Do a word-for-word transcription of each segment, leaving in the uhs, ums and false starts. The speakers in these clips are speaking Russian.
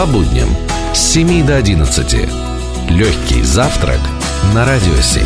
По будням с семи до одиннадцати. Легкий завтрак на Радио семь.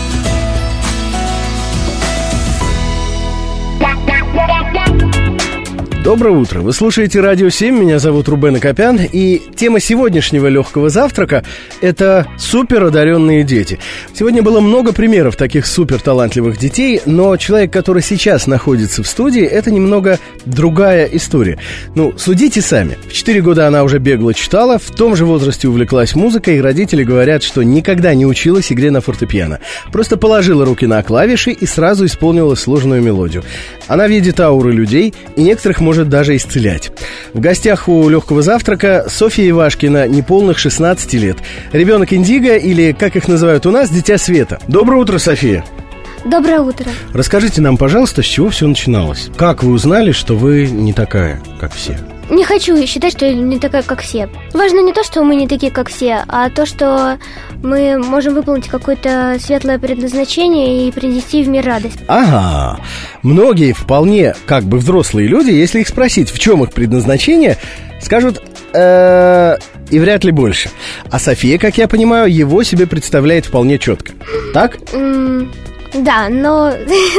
Доброе утро, вы слушаете Радио семь, меня зовут Рубен Акопян, и тема сегодняшнего легкого завтрака – это суперодаренные дети. Сегодня было много примеров таких суперталантливых детей, но человек, который сейчас находится в студии, это немного другая история. Ну, судите сами. В четыре года она уже бегло читала, в том же возрасте увлеклась музыкой, и родители говорят, что никогда не училась игре на фортепиано. Просто положила руки на клавиши и сразу исполнила сложную мелодию. Она видит ауры людей, и некоторых может даже исцелять. В гостях у легкого завтрака Софья Ивашкина, неполных шестнадцати лет. Ребенок Индиго, или, как их называют у нас, Дитя Света. Доброе утро, София. Доброе утро. Расскажите нам, пожалуйста, с чего все начиналось? Как вы узнали, что вы не такая, как все? Не хочу считать, что я не такая, как все. Важно не то, что мы не такие, как все, а то, что мы можем выполнить какое-то светлое предназначение и принести в мир радость. Ага. Многие вполне как бы взрослые люди, если их спросить, в чем их предназначение, скажут э и вряд ли больше. А София, как я понимаю, его себе представляет вполне четко. Так? Да, но...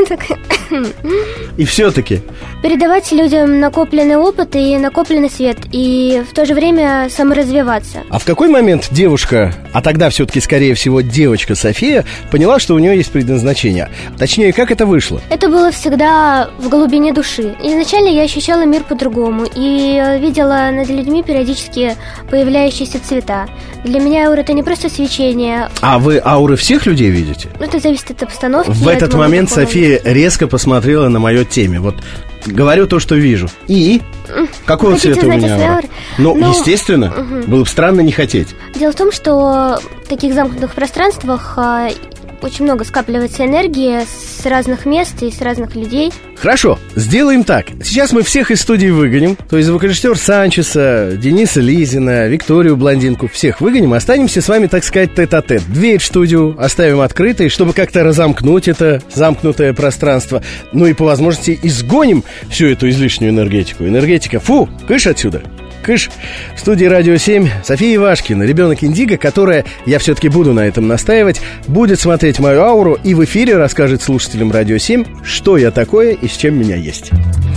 И все-таки передавать людям накопленный опыт и накопленный свет, и в то же время саморазвиваться. А в какой момент девушка, а тогда все-таки, скорее всего, девочка София, поняла, что у нее есть предназначение? Точнее, как это вышло? Это было всегда в глубине души. Изначально я ощущала мир по-другому и видела над людьми периодически появляющиеся цвета. Для меня аура — это не просто свечение. А вы ауры всех людей видите? Это зависит от обстановки. В этот момент София резко посмотрела на мою теме. Вот говорю то, что вижу. И? Какого Хотите цвета у меня аура? аура? Ну, ну, естественно, угу. Было бы странно не хотеть. Дело в том, что в таких замкнутых пространствах а, очень много скапливается энергии с разных мест и с разных людей. Хорошо, сделаем так. Сейчас мы всех из студии выгоним. То есть звукорежиссер Санчеса, Дениса Лизина, Викторию Блондинку. Всех выгоним. Останемся с вами, так сказать, тет-а-тет. Дверь в студию оставим открытой, чтобы как-то разомкнуть это замкнутое пространство. Ну и по возможности изгоним всю эту излишнюю энергетику. Энергетика, фу, кыш отсюда. Кыш. В студии Радио семь София Ивашкина, ребенок Индиго, которая, я все-таки буду на этом настаивать, будет смотреть мою ауру и в эфире расскажет слушателям Радио семь, что я такое и с чем меня есть.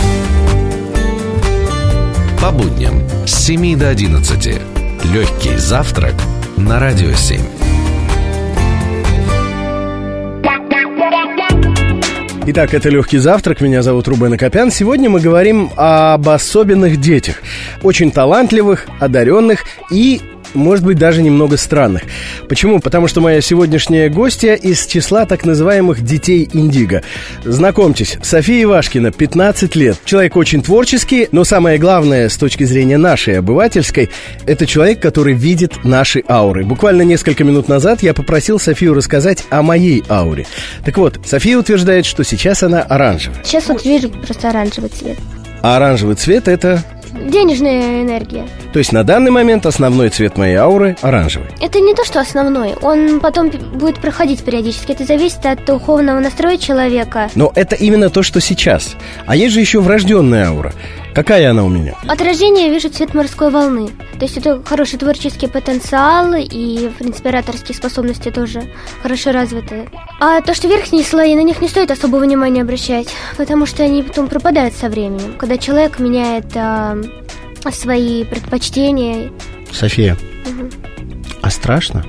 По будням с семи до одиннадцати. Легкий завтрак на Радио семь. Итак, это «Легкий завтрак», меня зовут Рубен Акопян. Сегодня мы говорим об особенных детях, очень талантливых, одаренных и, может быть, даже немного странных. Почему? Потому что моя сегодняшняя гостья из числа так называемых детей Индиго. Знакомьтесь, София Ивашкина, пятнадцать лет. Человек очень творческий, но самое главное с точки зрения нашей, обывательской, это человек, который видит наши ауры. Буквально несколько минут назад я попросил Софию рассказать о моей ауре. Так вот, София утверждает, что сейчас она оранжевая. Сейчас вот вижу просто оранжевый цвет. А оранжевый цвет — это... денежная энергия. То есть на данный момент основной цвет моей ауры оранжевый. Это не то, что основной. Он потом будет проходить периодически. Это зависит от духовного настроя человека. Но это именно то, что сейчас. А есть же еще врожденная аура. Какая она у меня? От рождения я вижу цвет морской волны. То есть это хороший творческий потенциал, и, в принципе, ораторские способности тоже хорошо развиты. А то, что верхние слои, на них не стоит особого внимания обращать, потому что они потом пропадают со временем, когда человек меняет а, свои предпочтения. София, угу. А страшно?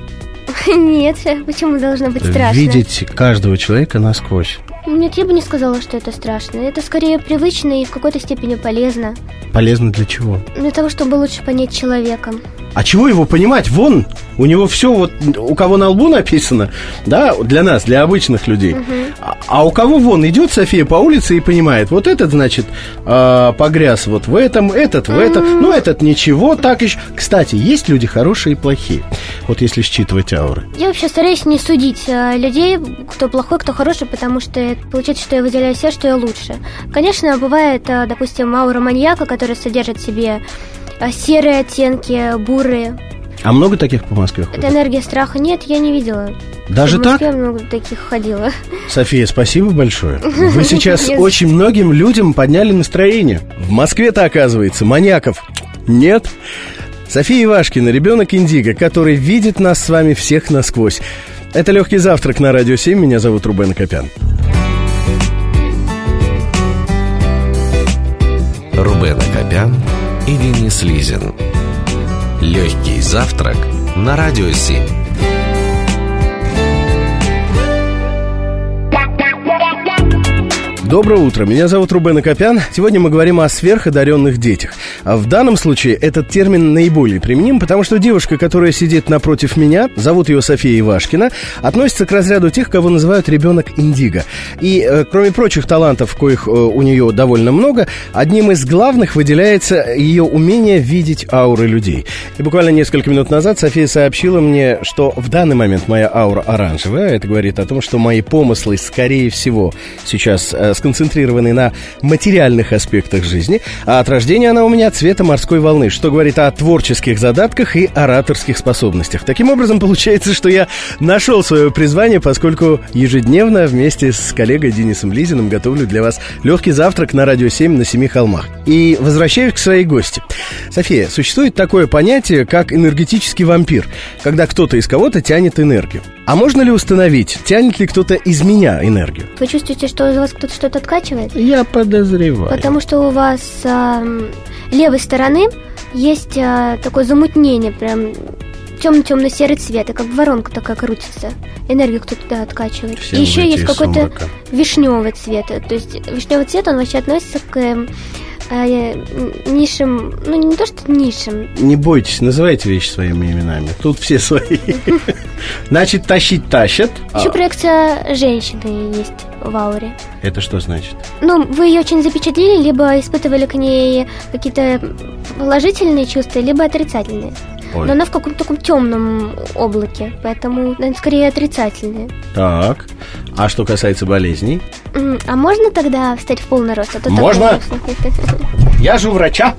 Нет, почему должно быть страшно? Видеть каждого человека насквозь. Нет, я бы не сказала, что это страшно. Это скорее привычно и в какой-то степени полезно. Полезно для чего? Для того, чтобы лучше понять человека. А чего его понимать? Вон, у него все вот, у кого на лбу написано, да, для нас, для обычных людей. Угу. А, а у кого вон идет София по улице и понимает, вот этот, значит, э, погряз вот в этом, этот в этом, ну, этот ничего, так еще. Кстати, есть люди хорошие и плохие, вот если считывать ауры. Я вообще стараюсь не судить э, людей, кто плохой, кто хороший, потому что получается, что я выделяю себя, что я лучше. Конечно, бывает, э, допустим, аура маньяка, которая содержит в себе серые оттенки, бурые. А много таких по Москве ходит? Это энергия страха. Нет, я не видела. Даже так? В Москве много таких ходила. София, спасибо большое. Вы сейчас очень многим людям подняли настроение. В Москве-то, оказывается, маньяков нет. София Ивашкина, ребенок Индиго, который видит нас с вами всех насквозь. Это «Легкий завтрак» на Радио семь. Меня зовут Рубен Акопян. Рубен Акопян и Денис Лизин. «Легкий завтрак» на Радио семь. Доброе утро, меня зовут Рубен Акопян. Сегодня мы говорим о сверходаренных детях. А в данном случае этот термин наиболее применим, потому что девушка, которая сидит напротив меня, зовут ее София Ивашкина, относится к разряду тех, кого называют ребенок Индиго. И, э, кроме прочих талантов, коих э, у нее довольно много, одним из главных выделяется ее умение видеть ауры людей. И буквально несколько минут назад София сообщила мне, что в данный момент моя аура оранжевая. Это говорит о том, что мои помыслы, скорее всего, сейчас э, сконцентрированы на материальных аспектах жизни, а от рождения она у меня цвета морской волны, что говорит о творческих задатках и ораторских способностях. Таким образом, получается, что я нашел свое призвание, поскольку ежедневно вместе с коллегой Денисом Лизиным готовлю для вас легкий завтрак на Радио семь на Семи холмах. И возвращаюсь к своей гости. София, существует такое понятие, как энергетический вампир, когда кто-то из кого-то тянет энергию. А можно ли установить, тянет ли кто-то из меня энергию? Вы чувствуете, что из вас кто-то что-то откачивает? Я подозреваю. Потому что у вас с э, левой стороны есть э, такое замутнение, прям темно-темно-серый цвет, и как воронка такая крутится. Энергию кто-то туда откачивает. Все и еще есть какой-то сумрака. вишневый цвет. То есть вишневый цвет, он вообще относится к э, э, низшим, ну не то что низшим. Не бойтесь, называйте вещи своими именами. Тут все свои. Значит, тащить тащат. Еще проекция женщины есть в ауре. Это что значит? Ну, вы ее очень запечатлели, либо испытывали к ней какие-то положительные чувства, либо отрицательные. Ой. Но она в каком-то таком темном облаке, поэтому, наверное, скорее отрицательные. Так, а что касается болезней? М, А можно тогда встать в полный рост? А то так Можно. наушники. Я же у врача.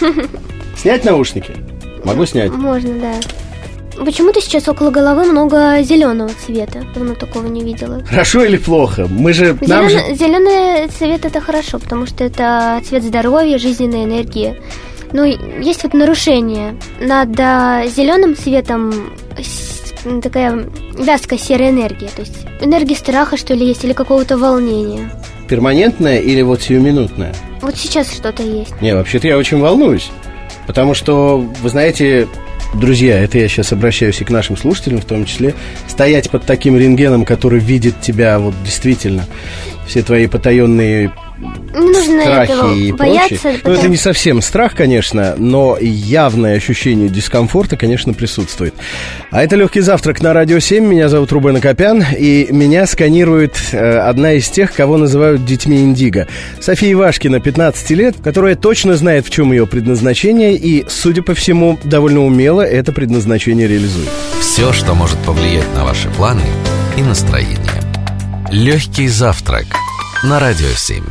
Снять наушники? Могу снять. Можно, да. Почему-то сейчас около головы много зеленого цвета. Давно такого не видела. Хорошо или плохо? Мы же... нам же... Зеленый, зеленый цвет — это хорошо, потому что это цвет здоровья, жизненной энергии. Но есть вот нарушение. Над а, зеленым цветом с- такая вязкая серая энергия. То есть энергия страха, что ли, есть, или какого-то волнения. Перманентная или вот сиюминутная? Вот сейчас что-то есть. Не, вообще-то я очень волнуюсь. Потому что, вы знаете, друзья, это я сейчас обращаюсь и к нашим слушателям в том числе, стоять под таким рентгеном, который видит тебя вот действительно, все твои потаенные Не нужно страхи этого и бояться. прочее. Ну, потому- это не совсем страх, конечно, но явное ощущение дискомфорта, конечно, присутствует. А это «Легкий завтрак» на Радио семь. Меня зовут Рубен Акопян, и меня сканирует э, одна из тех, кого называют детьми Индиго. София Ивашкина, пятнадцать лет, которая точно знает, в чем ее предназначение, и, судя по всему, довольно умело это предназначение реализует. Все, что может повлиять на ваши планы и настроение. «Легкий завтрак» на Радио семь.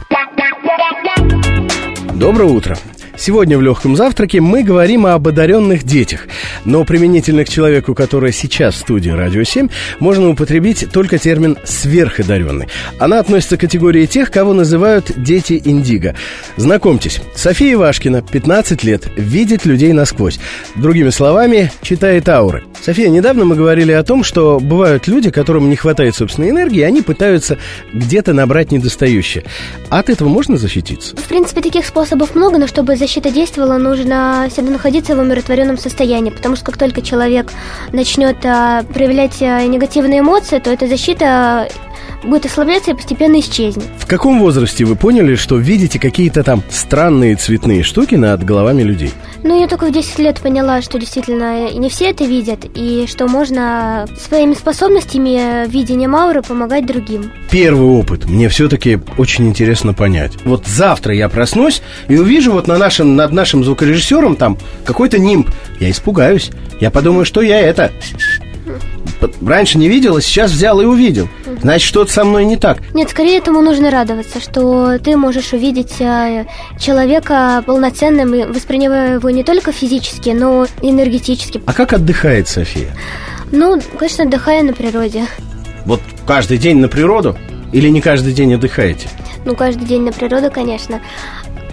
Доброе утро. Сегодня в «Легком завтраке» мы говорим об одаренных детях. Но применительно к человеку, который сейчас в студии Радио семь, можно употребить только термин «сверходаренный». Она относится к категории тех, кого называют «дети Индиго». Знакомьтесь, София Ивашкина, пятнадцать лет, видит людей насквозь. Другими словами, читает ауры. София, недавно мы говорили о том, что бывают люди, которым не хватает собственной энергии, и они пытаются где-то набрать недостающее. От этого можно защититься? В принципе, таких способов много, но чтобы защита действовала, нужно всегда находиться в умиротворенном состоянии, потому что как только человек начнет а, проявлять а, негативные эмоции, то эта защита будет ослабляться и постепенно исчезнет. В каком возрасте вы поняли, что видите какие-то там странные цветные штуки над головами людей? Ну, я только в десять лет поняла, что действительно не все это видят, и что можно своими способностями, видением ауры помогать другим. Первый опыт мне все-таки очень интересно понять. Вот завтра я проснусь и увижу вот на нашем, над нашим звукорежиссером там какой-то нимб. Я испугаюсь. Я подумаю, что я это... Раньше не видел, а сейчас взял и увидел. Значит, что-то со мной не так. Нет, скорее этому нужно радоваться, что ты можешь увидеть э, человека полноценным и воспринимая его не только физически, но и энергетически. А как отдыхает София? Ну, конечно, отдыхая на природе. Вот каждый день на природу? Или не каждый день отдыхаете? Ну, каждый день на природу, конечно.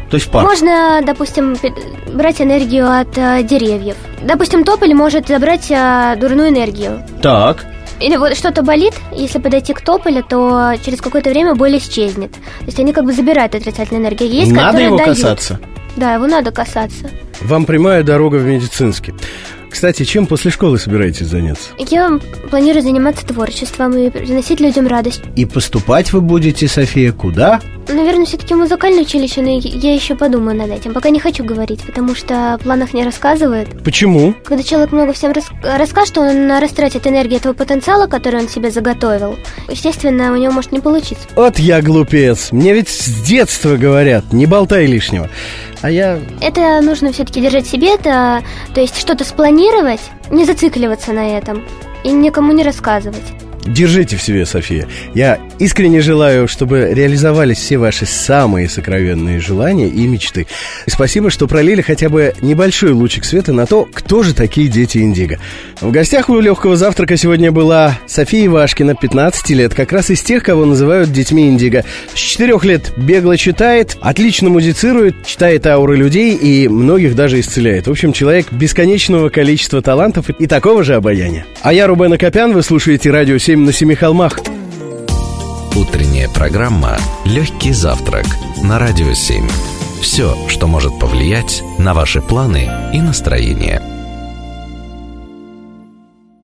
То есть пар. Можно, допустим, брать энергию от э, деревьев. Допустим, тополь может забрать э, дурную энергию. Так. Или вот что-то болит, если подойти к тополю, то через какое-то время боль исчезнет. То есть они как бы забирают отрицательную энергию. Есть, надо его дают. касаться? Да, его надо касаться. Вам прямая дорога в медицинский. Кстати, чем после школы собираетесь заняться? Я планирую заниматься творчеством и приносить людям радость. И поступать вы будете, София, куда? Наверное, все-таки в музыкальное училище, но я еще подумаю над этим. Пока не хочу говорить, потому что в планах не рассказывают. Почему? Когда человек много всем рас... расскажет, он растратит энергию этого потенциала, который он себе заготовил. Естественно, у него может не получиться. Вот я глупец. Мне ведь с детства говорят, не болтай лишнего. А я... Это нужно все-таки держать в себе, это, то есть что-то спланировать, не зацикливаться на этом и никому не рассказывать. Держите в себе, София. Я искренне желаю, чтобы реализовались все ваши самые сокровенные желания и мечты. И спасибо, что пролили хотя бы небольшой лучик света на то, кто же такие дети Индиго. В гостях у легкого завтрака сегодня была София Ивашкина, пятнадцать лет, как раз из тех, кого называют детьми Индиго. С четырех лет бегло читает, отлично музицирует, читает ауры людей и многих даже исцеляет. В общем, человек бесконечного количества талантов и такого же обаяния. А я, Рубен Акопян, вы слушаете радио семь на семи холмах. Утренняя программа «Легкий завтрак» на радио семь. Все, что может повлиять на ваши планы и настроение.